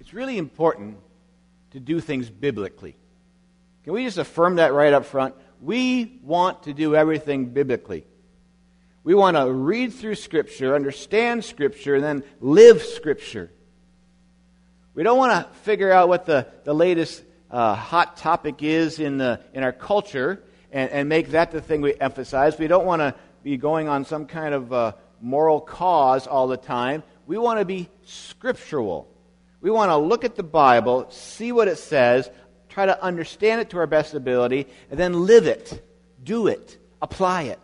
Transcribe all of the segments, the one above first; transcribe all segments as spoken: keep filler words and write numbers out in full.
it's really important to do things biblically. Can we just affirm that right up front? We want to do everything biblically. We want to read through Scripture, understand Scripture, and then live Scripture. We don't want to figure out what the, the latest uh, hot topic is in the in our culture and, and make that the thing we emphasize. We don't want to be going on some kind of uh, moral cause all the time. We want to be scriptural. We want to look at the Bible, see what it says, try to understand it to our best ability, and then live it, do it, apply it.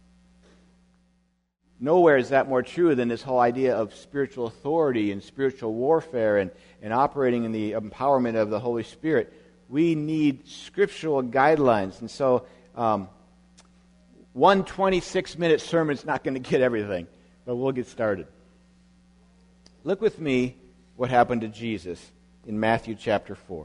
Nowhere is that more true than this whole idea of spiritual authority and spiritual warfare and, and operating in the empowerment of the Holy Spirit. We need scriptural guidelines. And so um, one twenty-six minute sermon is not going to get everything, but we'll get started. Look with me what happened to Jesus in Matthew chapter four.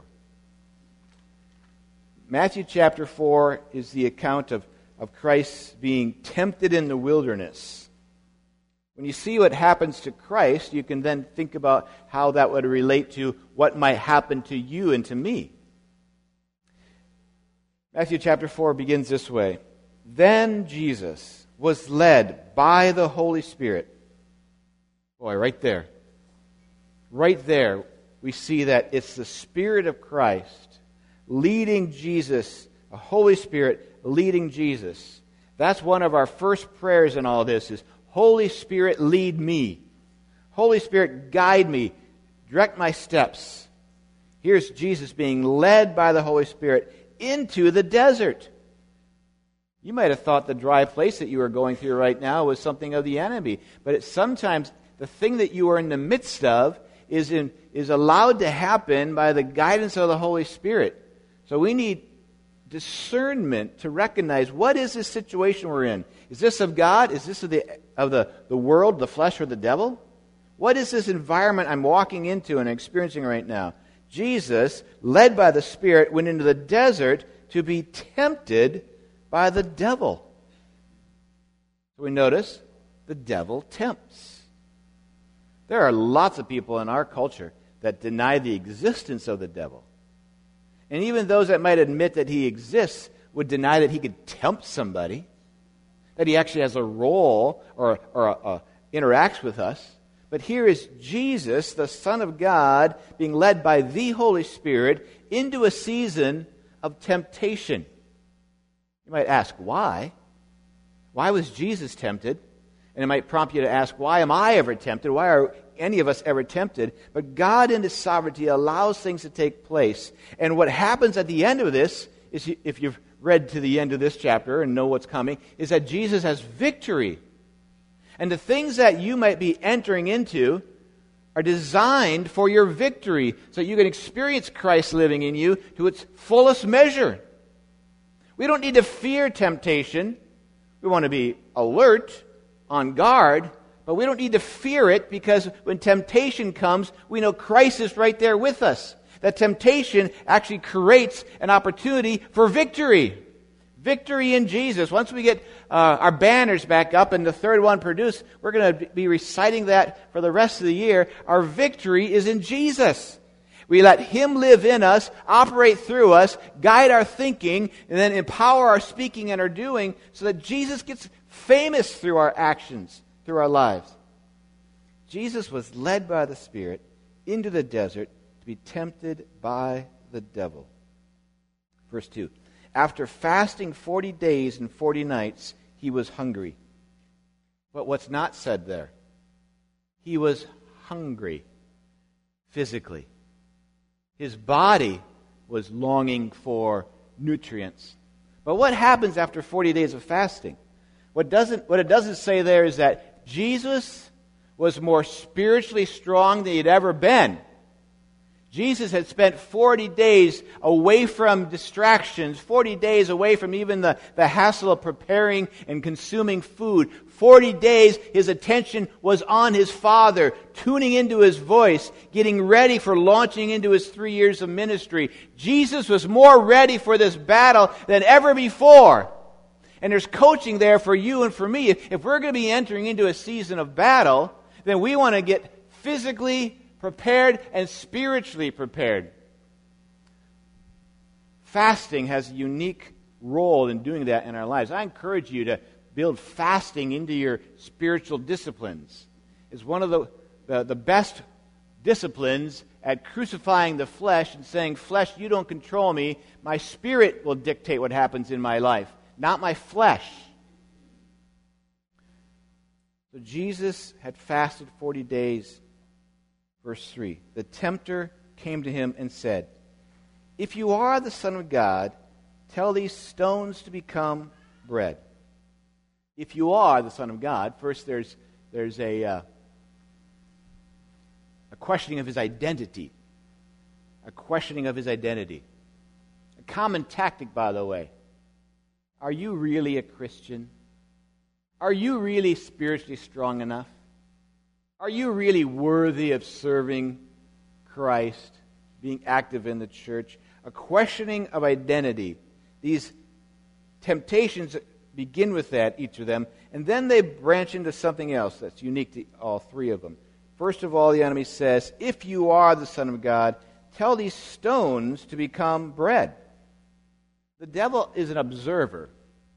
Matthew chapter four is the account of, of Christ being tempted in the wilderness. When you see what happens to Christ, you can then think about how that would relate to what might happen to you and to me. Matthew chapter four begins this way. Then Jesus was led by the Holy Spirit. Boy, right there. Right there, we see that it's the Spirit of Christ leading Jesus, the Holy Spirit leading Jesus. That's one of our first prayers in all this is, Holy Spirit, lead me. Holy Spirit, guide me. Direct my steps. Here's Jesus being led by the Holy Spirit into the desert. You might have thought the dry place that you are going through right now was something of the enemy. But it's sometimes the thing that you are in the midst of is in, is allowed to happen by the guidance of the Holy Spirit. So we need discernment to recognize what is this situation we're in. Is this of God? Is this of the of the, the world, the flesh, or the devil? What is this environment I'm walking into and experiencing right now? Jesus, led by the Spirit, went into the desert to be tempted by the devil. So we notice the devil tempts. There are lots of people in our culture that deny the existence of the devil. And even those that might admit that he exists would deny that he could tempt somebody, that he actually has a role or, or a, a, interacts with us. But here is Jesus, the Son of God, being led by the Holy Spirit into a season of temptation. You might ask, why? Why was Jesus tempted? And it might prompt you to ask, why am I ever tempted? Why are any of us ever tempted? But God in His sovereignty allows things to take place. And what happens at the end of this, is if you've read to the end of this chapter and know what's coming, is that Jesus has victory. And the things that you might be entering into are designed for your victory, so you can experience Christ living in you to its fullest measure. We don't need to fear temptation. We want to be alert, on guard, but we don't need to fear it, because when temptation comes, we know Christ is right there with us. That temptation actually creates an opportunity for victory. Victory in Jesus. Once we get uh, our banners back up and the third one produced, we're going to be reciting that for the rest of the year. Our victory is in Jesus. We let Him live in us, operate through us, guide our thinking, and then empower our speaking and our doing so that Jesus gets famous through our actions, through our lives. Jesus was led by the Spirit into the desert to be tempted by the devil. Verse two. After fasting forty days and forty nights, he was hungry. But what's not said there? He was hungry physically. His body was longing for nutrients. But what happens after forty days of fasting? What doesn't what it doesn't say there is that Jesus was more spiritually strong than he'd ever been. Jesus had spent forty days away from distractions, forty days away from even the, the hassle of preparing and consuming food. forty days his attention was on his Father, tuning into His voice, getting ready for launching into his three years of ministry. Jesus was more ready for this battle than ever before. And there's coaching there for you and for me. If we're going to be entering into a season of battle, then we want to get physically prepared and spiritually prepared. Fasting has a unique role in doing that in our lives. I encourage you to build fasting into your spiritual disciplines. It's one of the, the, the best disciplines at crucifying the flesh and saying, flesh, you don't control me. My spirit will dictate what happens in my life, not my flesh. So Jesus had fasted forty days. Verse three, the tempter came to him and said, if you are the Son of God, tell these stones to become bread. If you are the Son of God, first there's there's a uh, a questioning of his identity. A questioning of his identity. A common tactic, by the way. Are you really a Christian? Are you really spiritually strong enough? Are you really worthy of serving Christ, being active in the church? A questioning of identity. These temptations begin with that, each of them, and then they branch into something else that's unique to all three of them. First of all, the enemy says, if you are the Son of God, tell these stones to become bread. The devil is an observer,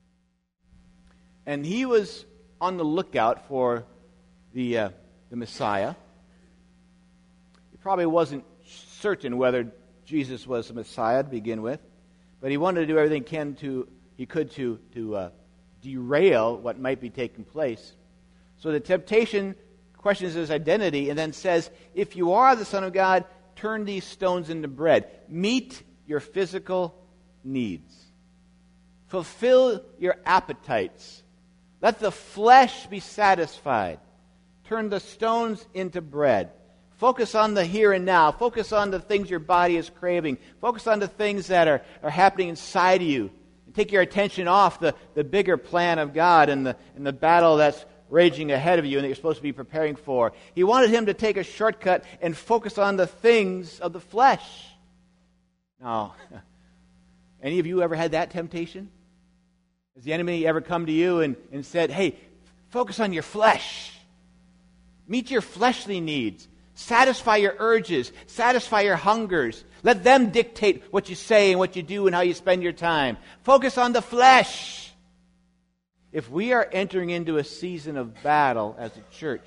and he was on the lookout for the, uh, the Messiah. He probably wasn't certain whether Jesus was the Messiah to begin with, but he wanted to do everything he can to he could to to uh, derail what might be taking place. So the temptation questions his identity and then says, if you are the Son of God, turn these stones into bread. Meet your physical needs. Fulfill your appetites. Let the flesh be satisfied. Turn the stones into bread. Focus on the here and now. Focus on the things your body is craving. Focus on the things that are, are happening inside of you. And take your attention off the, the bigger plan of God and the, and the battle that's raging ahead of you and that you're supposed to be preparing for. He wanted him to take a shortcut and focus on the things of the flesh. Now, any of you ever had that temptation? Has the enemy ever come to you and, and said, hey, focus on your flesh. Meet your fleshly needs. Satisfy your urges. Satisfy your hungers. Let them dictate what you say and what you do and how you spend your time. Focus on the flesh. If we are entering into a season of battle as a church,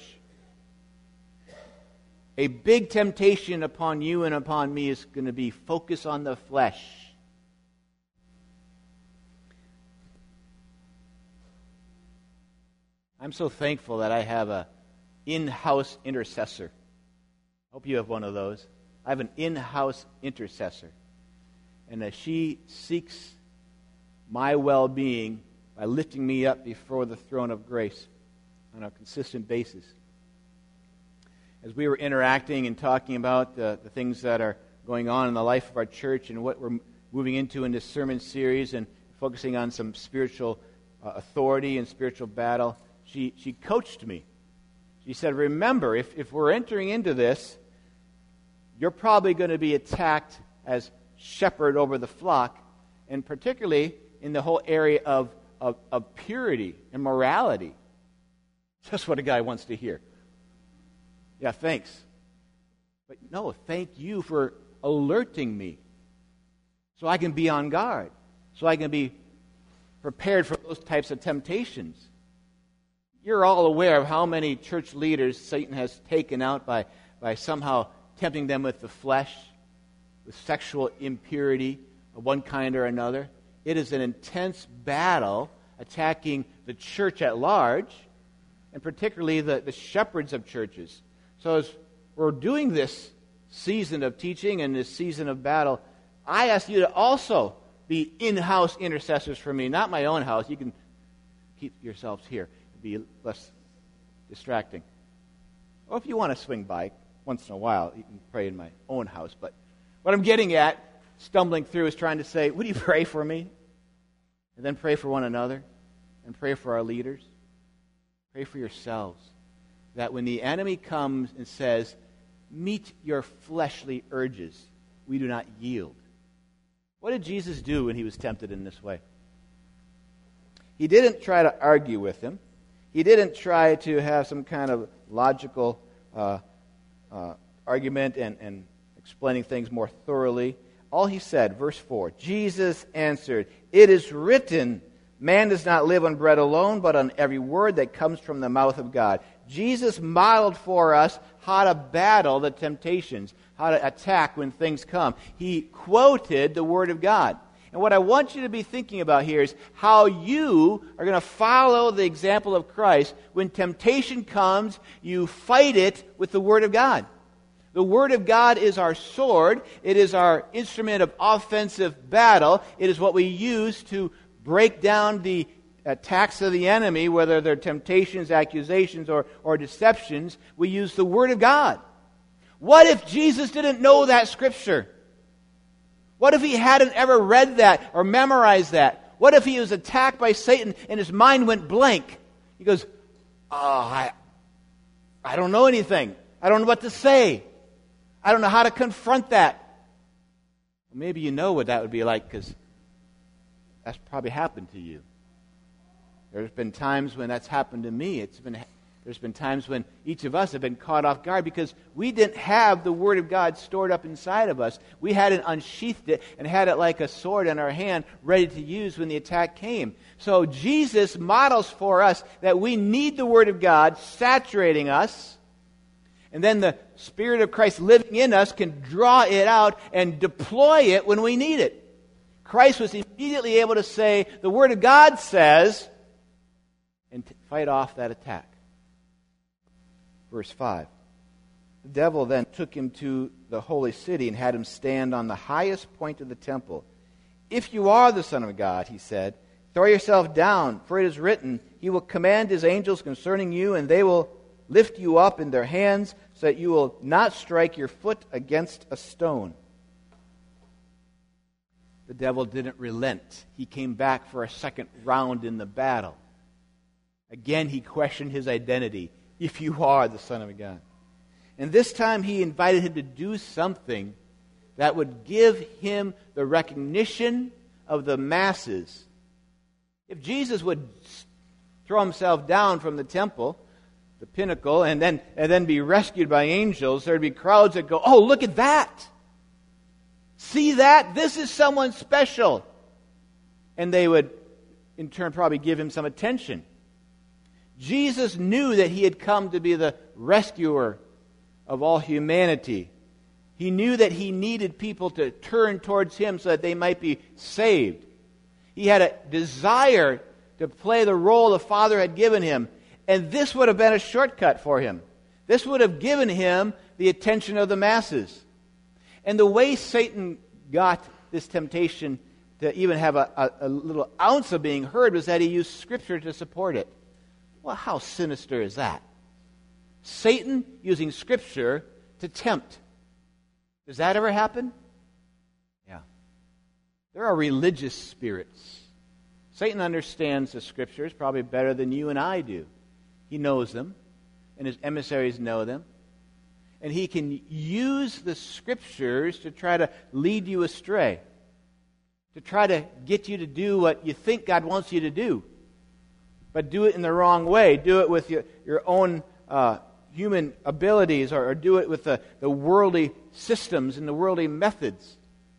a big temptation upon you and upon me is going to be focus on the flesh. I'm so thankful that I have a in-house intercessor. I hope you have one of those. I have an in-house intercessor. And as she seeks my well-being by lifting me up before the throne of grace on a consistent basis. As we were interacting and talking about the, the things that are going on in the life of our church and what we're moving into in this sermon series and focusing on some spiritual uh, authority and spiritual battle, she, she coached me. She said, remember, if, if we're entering into this, you're probably going to be attacked as shepherd over the flock, and particularly in the whole area of Of, of purity and morality. Just what a guy wants to hear. Yeah, thanks. But no, thank you for alerting me so I can be on guard, so I can be prepared for those types of temptations. You're all aware of how many church leaders Satan has taken out by, by somehow tempting them with the flesh, with sexual impurity of one kind or another. It is an intense battle attacking the church at large, and particularly the, the shepherds of churches. So as we're doing this season of teaching and this season of battle, I ask you to also be in-house intercessors for me, not my own house. You can keep yourselves here. It'd be less distracting. Or if you want to swing by once in a while, you can pray in my own house. But what I'm getting at, stumbling through, is trying to say, would you pray for me? And then pray for one another. And pray for our leaders. Pray for yourselves. That when the enemy comes and says, meet your fleshly urges, we do not yield. What did Jesus do when he was tempted in this way? He didn't try to argue with him. He didn't try to have some kind of logical uh, uh, argument and, and explaining things more thoroughly. All he said, verse four, Jesus answered, "It is written, man does not live on bread alone, but on every word that comes from the mouth of God." Jesus modeled for us how to battle the temptations, how to attack when things come. He quoted the Word of God. And what I want you to be thinking about here is how you are going to follow the example of Christ. When temptation comes, you fight it with the Word of God. The Word of God is our sword. It is our instrument of offensive battle. It is what we use to break down the attacks of the enemy, whether they're temptations, accusations, or, or deceptions. We use the Word of God. What if Jesus didn't know that Scripture? What if he hadn't ever read that or memorized that? What if he was attacked by Satan and his mind went blank? He goes, oh, I, I don't know anything. I don't know what to say. I don't know how to confront that. Well, maybe you know what that would be like, because that's probably happened to you. There's been times when that's happened to me. It's been There's been times when each of us have been caught off guard because we didn't have the Word of God stored up inside of us. We hadn't unsheathed it and had it like a sword in our hand ready to use when the attack came. So Jesus models for us that we need the Word of God saturating us, and then the Spirit of Christ living in us can draw it out and deploy it when we need it. Christ was immediately able to say, the Word of God says, and t- fight off that attack. Verse five. The devil then took him to the holy city and had him stand on the highest point of the temple. "If you are the Son of God," he said, "throw yourself down, for it is written, He will command His angels concerning you, and they will lift you up in their hands, so that you will not strike your foot against a stone." The devil didn't relent. He came back for a second round in the battle. Again, he questioned his identity. If you are the Son of God. And this time he invited him to do something that would give him the recognition of the masses. If Jesus would throw himself down from the temple, the pinnacle, and then, and then be rescued by angels, there'd be crowds that go, "Oh, look at that! See that? This is someone special." And they would, in turn, probably give him some attention. Jesus knew that he had come to be the rescuer of all humanity. He knew that he needed people to turn towards him so that they might be saved. He had a desire to play the role the Father had given him, and this would have been a shortcut for him. This would have given him the attention of the masses. And the way Satan got this temptation to even have a, a, a little ounce of being heard was that he used Scripture to support it. Well, how sinister is that? Satan using Scripture to tempt. Does that ever happen? Yeah. There are religious spirits. Satan understands the Scriptures probably better than you and I do. He knows them, and his emissaries know them. And he can use the Scriptures to try to lead you astray, to try to get you to do what you think God wants you to do. But do it in the wrong way. Do it with your, your own uh, human abilities, or, or do it with the, the worldly systems and the worldly methods.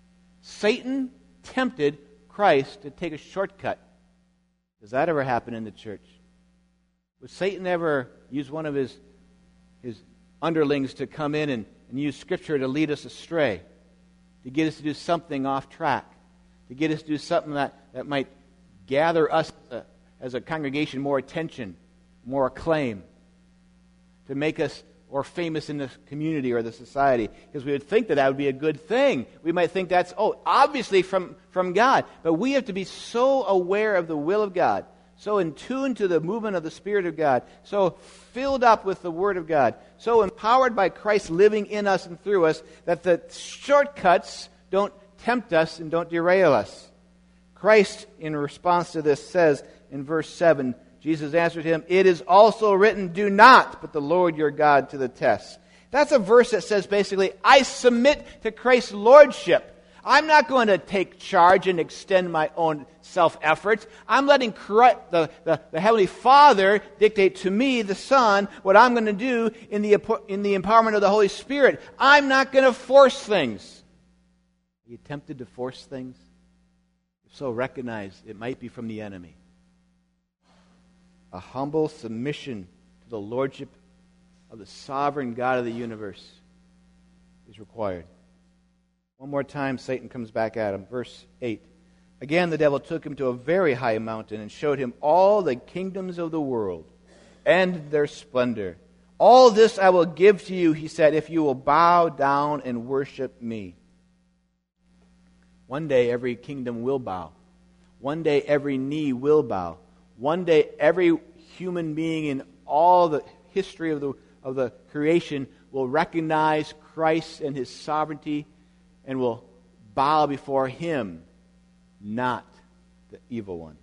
Satan tempted Christ to take a shortcut. Does that ever happen in the church? Would Satan ever use one of his, his underlings to come in and, and use Scripture to lead us astray, to get us to do something off track, to get us to do something that, that might gather us uh, as a congregation more attention, more acclaim, to make us more famous in the community or the society? Because we would think that that would be a good thing. We might think that's, oh, obviously from, from God. But we have to be so aware of the will of God, so in tune to the movement of the Spirit of God, so filled up with the Word of God, so empowered by Christ living in us and through us, that the shortcuts don't tempt us and don't derail us. Christ, in response to this, says in verse seven, Jesus answered him, "It is also written, do not put the Lord your God to the test." That's a verse that says basically, I submit to Christ's lordship. I'm not going to take charge and extend my own self-efforts. I'm letting Christ, the, the, the Heavenly Father dictate to me, the Son, what I'm going to do in the, in the empowerment of the Holy Spirit. I'm not going to force things. Are you tempted to force things? If so, recognize it might be from the enemy. A humble submission to the lordship of the sovereign God of the universe is required. One more time, Satan comes back at him. Verse eight. Again, the devil took him to a very high mountain and showed him all the kingdoms of the world and their splendor. All this I will give to you, he said, if you will bow down and worship me. One day every kingdom will bow. One day every knee will bow. One day every human being in all the history of the, of the creation will recognize Christ and His sovereignty and will bow before Him, not the evil one.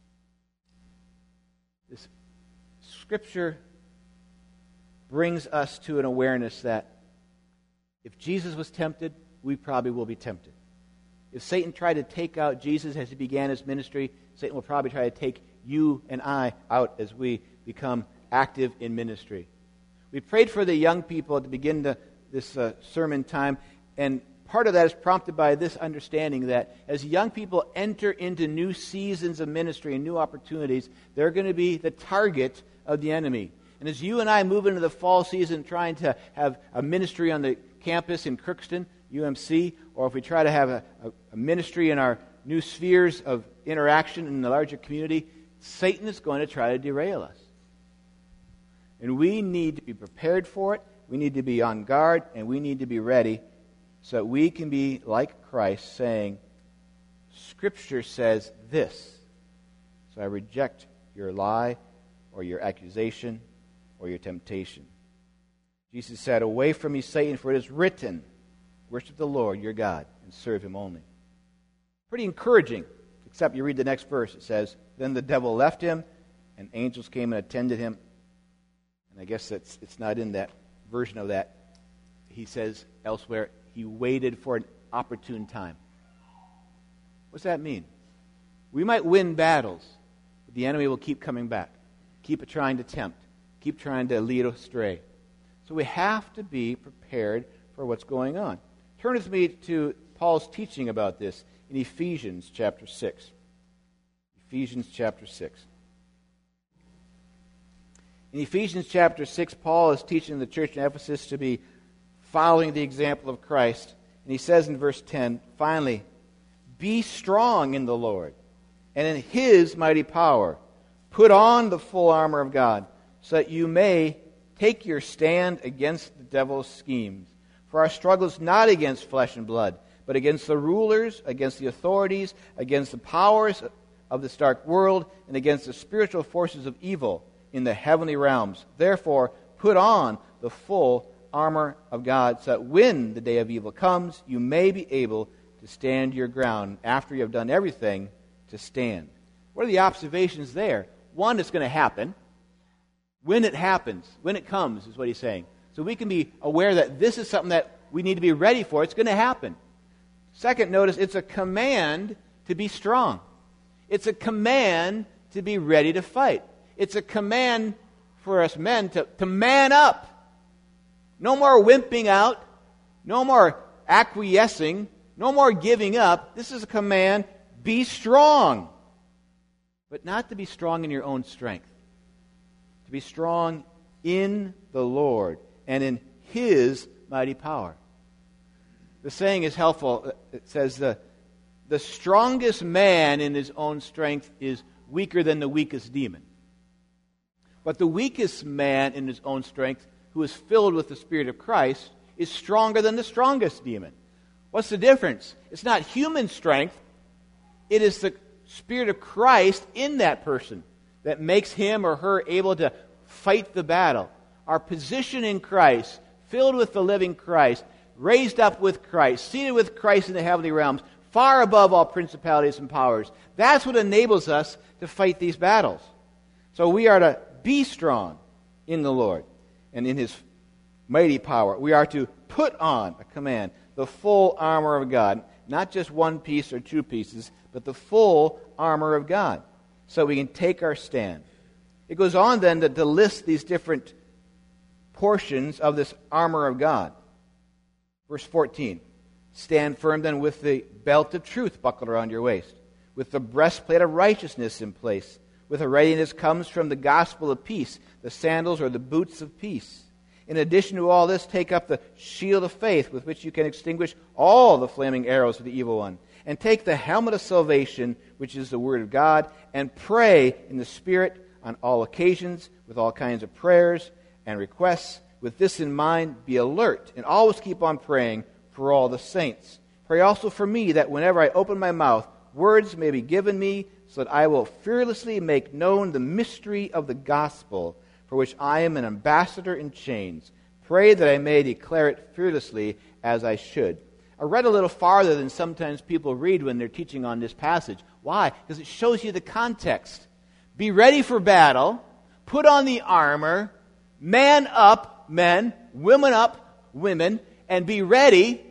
This Scripture brings us to an awareness that if Jesus was tempted, we probably will be tempted. If Satan tried to take out Jesus as He began His ministry, Satan will probably try to take you and I out as we become active in ministry. We prayed for the young people at the beginning of this uh, sermon time, and part of that is prompted by this understanding that as young people enter into new seasons of ministry and new opportunities, they're going to be the target of the enemy. And as you and I move into the fall season trying to have a ministry on the campus in Crookston, U M C, or if we try to have a, a, a ministry in our new spheres of interaction in the larger community, Satan is going to try to derail us. And we need to be prepared for it, we need to be on guard, and we need to be ready so that we can be like Christ, saying, Scripture says this, so I reject your lie or your accusation or your temptation. Jesus said, away from me, Satan, for it is written, worship the Lord your God and serve Him only. Pretty encouraging, except you read the next verse. It says, then the devil left him, and angels came and attended him. And I guess that's, it's not in that version of that. He says elsewhere, he waited for an opportune time. What's that mean? We might win battles, but the enemy will keep coming back, keep trying to tempt, keep trying to lead astray. So we have to be prepared for what's going on. Turn with me to Paul's teaching about this in Ephesians chapter six. Ephesians chapter six. In Ephesians chapter six, Paul is teaching the church in Ephesus to be following the example of Christ. And he says in verse ten, finally, be strong in the Lord and in His mighty power. Put on the full armor of God so that you may take your stand against the devil's schemes. For our struggle is not against flesh and blood, but against the rulers, against the authorities, against the powers of this dark world, and against the spiritual forces of evil in the heavenly realms. Therefore, put on the full armor of God, so that when the day of evil comes, you may be able to stand your ground after you have done everything to stand. What are the observations there? One, it's going to happen. When it happens, when it comes, is what he's saying. So we can be aware that this is something that we need to be ready for. It's going to happen. Second, notice it's a command to be strong. It's a command to be ready to fight. It's a command for us men to, to man up. No more wimping out. No more acquiescing. No more giving up. This is a command, be strong. But not to be strong in your own strength. To be strong in the Lord and in His mighty power. The saying is helpful. It says the, the strongest man in his own strength is weaker than the weakest demon. But the weakest man in his own strength, who is filled with the Spirit of Christ, is stronger than the strongest demon. What's the difference? It's not human strength. It is the Spirit of Christ in that person that makes him or her able to fight the battle. Our position in Christ, filled with the living Christ, raised up with Christ, seated with Christ in the heavenly realms, far above all principalities and powers. That's what enables us to fight these battles. So we are to be strong in the Lord and in His mighty power. We are to put on, a command, the full armor of God. Not just one piece or two pieces, but the full armor of God, so we can take our stand. It goes on then to, to list these different portions of this armor of God. Verse fourteen, stand firm then with the belt of truth buckled around your waist, with the breastplate of righteousness in place, with a readiness comes from the gospel of peace, the sandals or the boots of peace. In addition to all this, take up the shield of faith with which you can extinguish all the flaming arrows of the evil one. And take the helmet of salvation, which is the word of God, and pray in the Spirit on all occasions with all kinds of prayers and requests. With this in mind, be alert and always keep on praying for all the saints. Pray also for me that whenever I open my mouth, words may be given me so that I will fearlessly make known the mystery of the gospel, for which I am an ambassador in chains. Pray that I may declare it fearlessly as I should. I read a little farther than sometimes people read when they're teaching on this passage. Why? Because it shows you the context. Be ready for battle. Put on the armor. Man up, men. Women up, women. And be ready.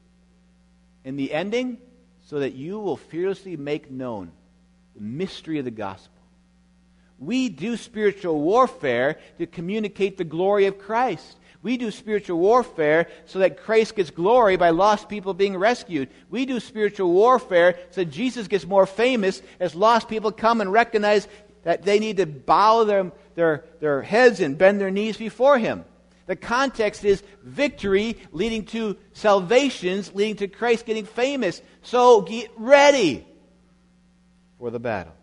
In the ending, so that you will fearlessly make known the mystery of the gospel. We do spiritual warfare to communicate the glory of Christ. We do spiritual warfare so that Christ gets glory by lost people being rescued. We do spiritual warfare so that Jesus gets more famous as lost people come and recognize that they need to bow their, their, their heads and bend their knees before Him. The context is victory leading to salvations, leading to Christ getting famous. So get ready for the battle.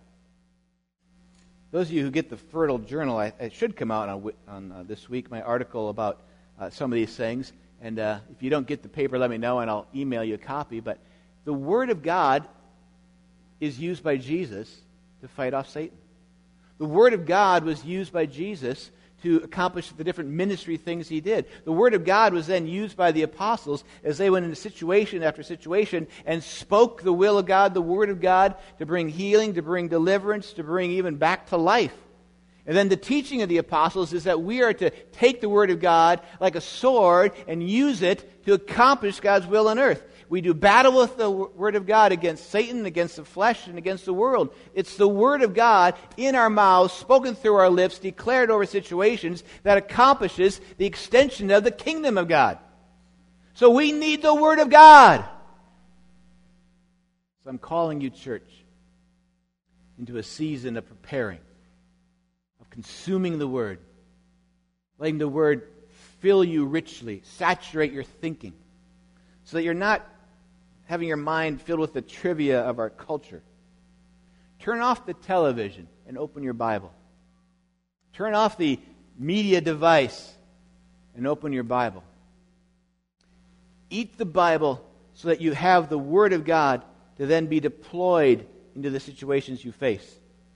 Those of you who get the Fertile Journal, I, it should come out on, on uh, this week, my article about uh, some of these things. And uh, if you don't get the paper, let me know and I'll email you a copy. But the Word of God is used by Jesus to fight off Satan. The Word of God was used by Jesus to accomplish the different ministry things He did. The Word of God was then used by the apostles as they went into situation after situation and spoke the will of God, the Word of God, to bring healing, to bring deliverance, to bring even back to life. And then the teaching of the apostles is that we are to take the Word of God like a sword and use it to accomplish God's will on earth. We do battle with the Word of God against Satan, against the flesh, and against the world. It's the Word of God in our mouths, spoken through our lips, declared over situations that accomplishes the extension of the kingdom of God. So we need the Word of God. So I'm calling you, church, into a season of preparing, of consuming the Word, letting the Word fill you richly, saturate your thinking, so that you're not having your mind filled with the trivia of our culture. Turn off the television and open your Bible. Turn off the media device and open your Bible. Eat the Bible so that you have the Word of God to then be deployed into the situations you face.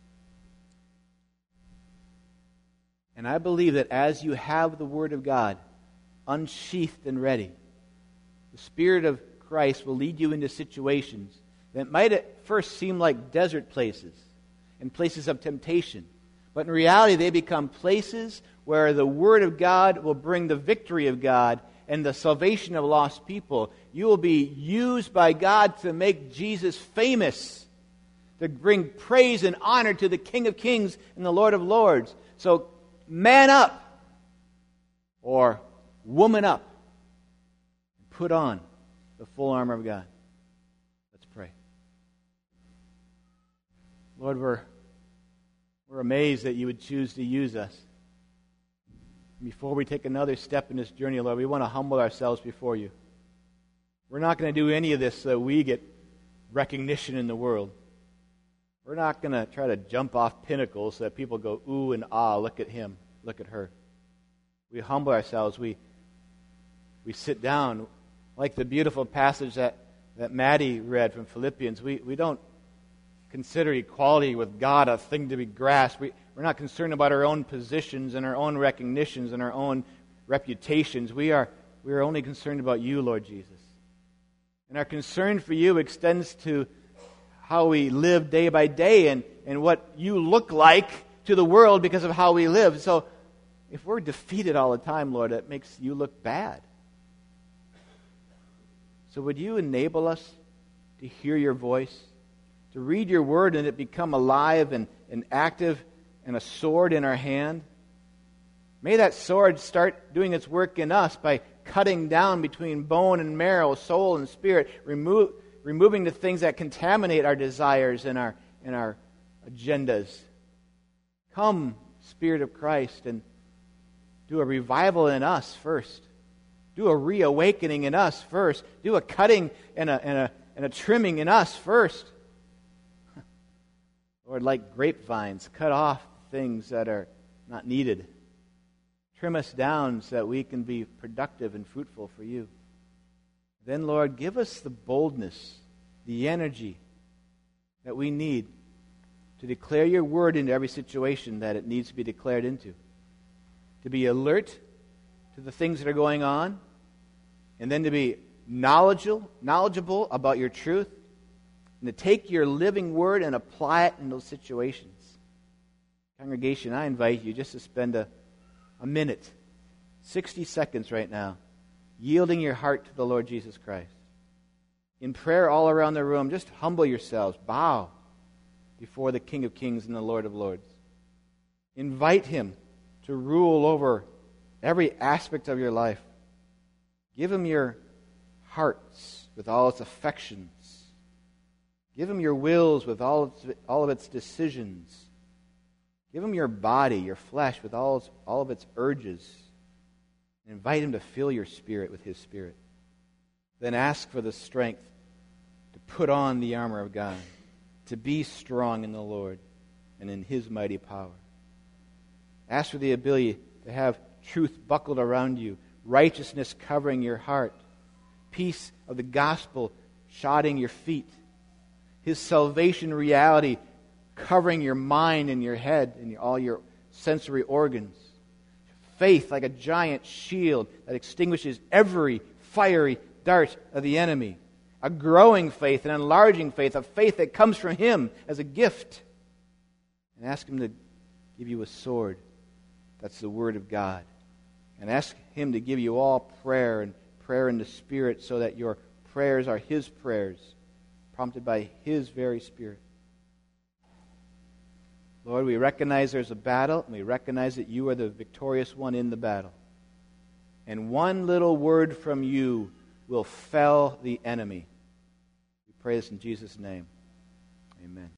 And I believe that as you have the Word of God unsheathed and ready, the Spirit of Christ will lead you into situations that might at first seem like desert places and places of temptation. But in reality, they become places where the Word of God will bring the victory of God and the salvation of lost people. You will be used by God to make Jesus famous, to bring praise and honor to the King of Kings and the Lord of Lords. So man up, or woman up. Put on the full armor of God. Let's pray. Lord, we're, we're amazed that you would choose to use us. Before we take another step in this journey, Lord, we want to humble ourselves before you. We're not going to do any of this so that we get recognition in the world. We're not going to try to jump off pinnacles so that people go, ooh and ah, look at him, look at her. We humble ourselves. We we sit down. Like the beautiful passage that, that Maddie read from Philippians, we, we don't consider equality with God a thing to be grasped. We, we're not concerned about our own positions and our own recognitions and our own reputations. We are, we are only concerned about you, Lord Jesus. And our concern for you extends to how we live day by day and, and what you look like to the world because of how we live. So if we're defeated all the time, Lord, that makes you look bad. So would you enable us to hear your voice, to read your word and it become alive and, and active and a sword in our hand? May that sword start doing its work in us by cutting down between bone and marrow, soul and spirit, remove, removing the things that contaminate our desires and our, and our agendas. Come, Spirit of Christ, and do a revival in us first. Do a reawakening in us first. Do a cutting and a, and a, and a trimming in us first. Lord, like grapevines, cut off things that are not needed. Trim us down so that we can be productive and fruitful for you. Then, Lord, give us the boldness, the energy that we need to declare your word into every situation that it needs to be declared into. To be alert to the things that are going on, and then to be knowledgeable, knowledgeable about your truth, and to take your living word and apply it in those situations. Congregation, I invite you just to spend a, a minute, sixty seconds right now, yielding your heart to the Lord Jesus Christ. In prayer all around the room, just humble yourselves, bow before the King of Kings and the Lord of Lords. Invite Him to rule over every aspect of your life. Give Him your hearts with all its affections. Give Him your wills with all, its, all of its decisions. Give Him your body, your flesh, with all, its, all of its urges. And invite Him to fill your spirit with His Spirit. Then ask for the strength to put on the armor of God, to be strong in the Lord and in His mighty power. Ask for the ability to have truth buckled around you, righteousness covering your heart, peace of the gospel shodding your feet, His salvation reality covering your mind and your head and all your sensory organs, faith like a giant shield that extinguishes every fiery dart of the enemy, a growing faith, an enlarging faith, a faith that comes from Him as a gift. And ask Him to give you a sword. That's the Word of God. And ask Him to give you all prayer and prayer in the Spirit so that your prayers are His prayers, prompted by His very Spirit. Lord, we recognize there's a battle, and we recognize that you are the victorious one in the battle. And one little word from you will fell the enemy. We pray this in Jesus' name. Amen.